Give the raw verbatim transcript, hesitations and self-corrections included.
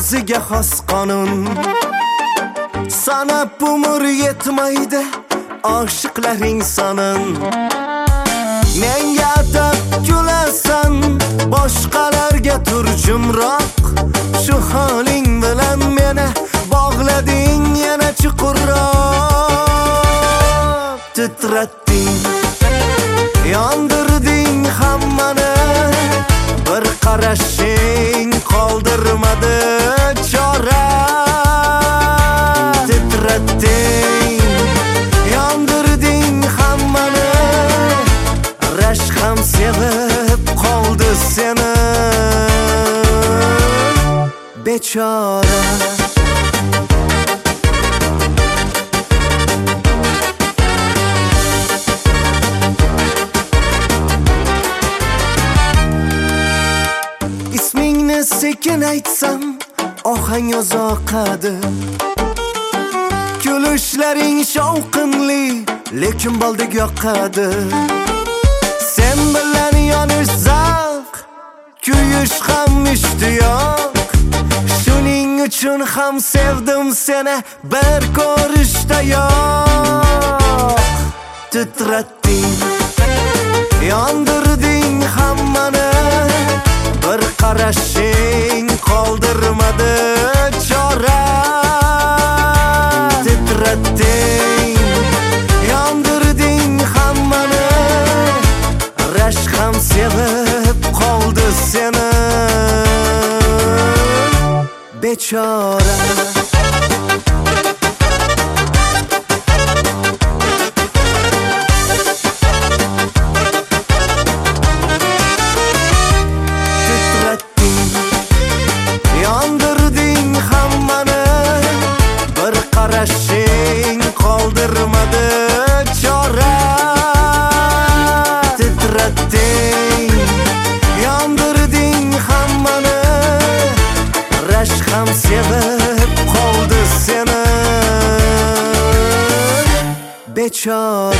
o'ziga xos qonun. Sanab umr yetmaydi oshiqlaring sonin. Menga atab kulasan, boshqalarga turjumroq. Shu holing bilan meni bog'lading yana chuqurroq. Titratding, yondirding hammani, bir qarashing qoldirmadi chora. Titratding, yondirding hammani, rashk ham sevib qoldi seni bechora. Ismingni sekin aytsam ohang uzoqadi. Kulishlaring shovqinli, lekin boldek yoqadi. Sen bilan yonish zavq, kuyish ham ishtiyoq. Shuning uchun ham sevdim seni bir ko'rishdayoq. Titratding, yondirding hammani, bir qarashing qoldirmadi chora. Titratding, yondirding hammani, rashk ham sevib qoldi seni bechora. Titratding, yondirding hammani, bir qarashing qoldirmadi chora. Titratding, yondirding hammani, rashk ham sevib qoldi seni bechora.